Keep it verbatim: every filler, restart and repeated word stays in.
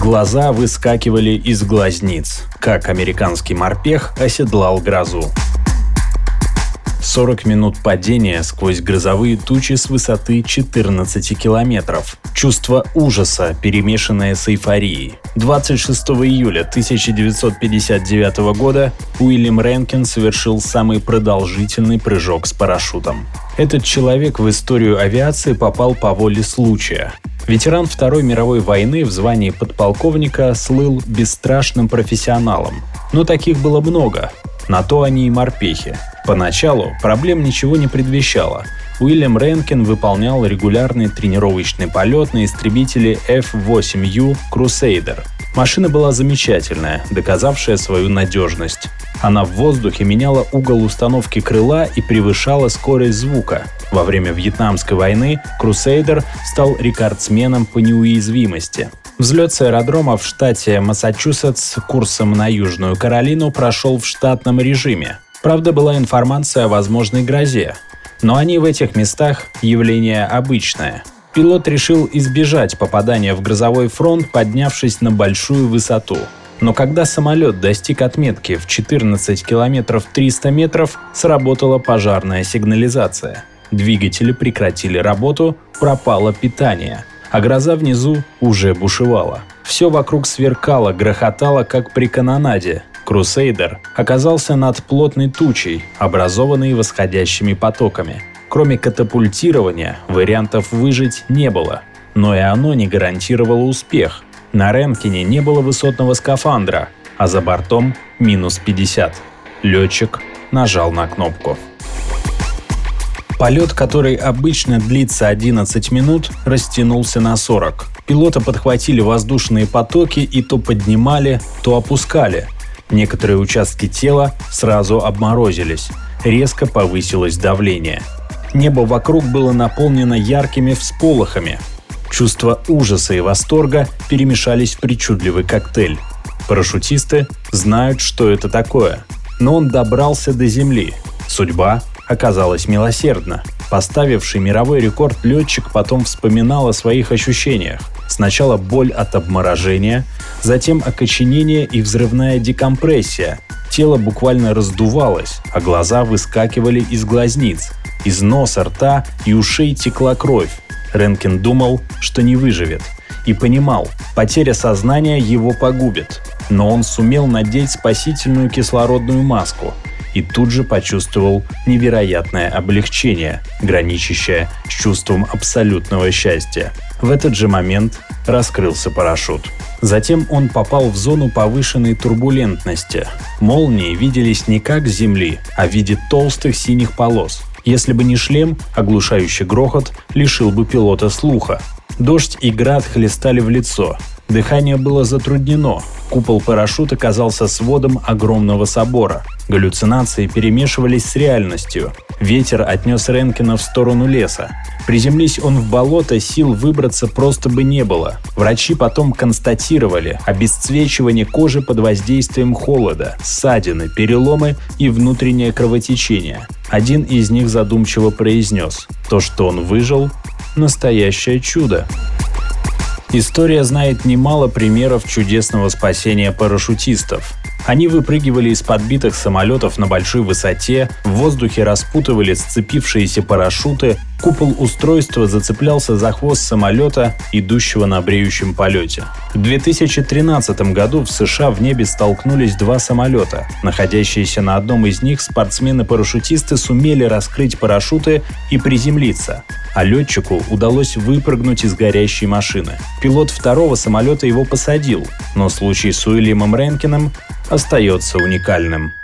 Глаза выскакивали из глазниц, как американский морпех оседлал грозу. сорок минут падения сквозь грозовые тучи с высоты четырнадцати километров. Чувство ужаса, перемешанное с эйфорией. двадцать шестого июля тысяча девятьсот пятьдесят девятого года Уильям Ренкин совершил самый продолжительный прыжок с парашютом. Этот человек в историю авиации попал по воле случая. Ветеран Второй мировой войны в звании подполковника слыл бесстрашным профессионалом. Но таких было много. На то они и морпехи. Поначалу проблем ничего не предвещало. Уильям Ренкин выполнял регулярный тренировочный полет на истребителе эф восемь ю Crusader. Машина была замечательная, доказавшая свою надежность. Она в воздухе меняла угол установки крыла и превышала скорость звука. Во время Вьетнамской войны Crusader стал рекордсменом по неуязвимости. Взлет с аэродрома в штате Массачусетс курсом на Южную Каролину прошел в штатном режиме. Правда, была информация о возможной грозе. Но они в этих местах явление обычное. Пилот решил избежать попадания в грозовой фронт, поднявшись на большую высоту. Но когда самолет достиг отметки в четырнадцать километров триста метров, сработала пожарная сигнализация. Двигатели прекратили работу, пропало питание. А гроза внизу уже бушевала. Все вокруг сверкало, грохотало, как при канонаде. Crusader оказался над плотной тучей, образованной восходящими потоками. Кроме катапультирования, вариантов выжить не было. Но и оно не гарантировало успех. На Ренкине не было высотного скафандра, а за бортом минус пятьдесят. Летчик нажал на кнопку. Полет, который обычно длится одиннадцать минут, растянулся на сорок. Пилота подхватили воздушные потоки и то поднимали, то опускали. Некоторые участки тела сразу обморозились. Резко повысилось давление. Небо вокруг было наполнено яркими всполохами. Чувства ужаса и восторга перемешались в причудливый коктейль. Парашютисты знают, что это такое. Но он добрался до земли. Судьба оказалась милосердна. Поставивший мировой рекорд летчик потом вспоминал о своих ощущениях. Сначала боль от обморожения, затем окоченение и взрывная декомпрессия. Тело буквально раздувалось, а глаза выскакивали из глазниц. Из носа, рта и ушей текла кровь. Ренкин думал, что не выживет. И понимал, потеря сознания его погубит. Но он сумел надеть спасительную кислородную маску. И тут же почувствовал невероятное облегчение, граничащее с чувством абсолютного счастья. В этот же момент раскрылся парашют. Затем он попал в зону повышенной турбулентности. Молнии виделись не как с земли, а в виде толстых синих полос. Если бы не шлем, оглушающий грохот лишил бы пилота слуха. Дождь и град хлестали в лицо. Дыхание было затруднено. Купол парашюта казался сводом огромного собора. Галлюцинации перемешивались с реальностью. Ветер отнес Ренкина в сторону леса. Приземлись он в болото, сил выбраться просто бы не было. Врачи потом констатировали обесцвечивание кожи под воздействием холода, ссадины, переломы и внутреннее кровотечение. Один из них задумчиво произнес: «То, что он выжил, настоящее чудо». История знает немало примеров чудесного спасения парашютистов. Они выпрыгивали из подбитых самолетов на большой высоте, в воздухе распутывали сцепившиеся парашюты, купол устройства зацеплялся за хвост самолета, идущего на бреющем полете. В две тысячи тринадцатом году в США в небе столкнулись два самолета. Находящиеся на одном из них спортсмены-парашютисты сумели раскрыть парашюты и приземлиться, а летчику удалось выпрыгнуть из горящей машины. Пилот второго самолета его посадил, но случай с Уильямом Ренкиным остается уникальным.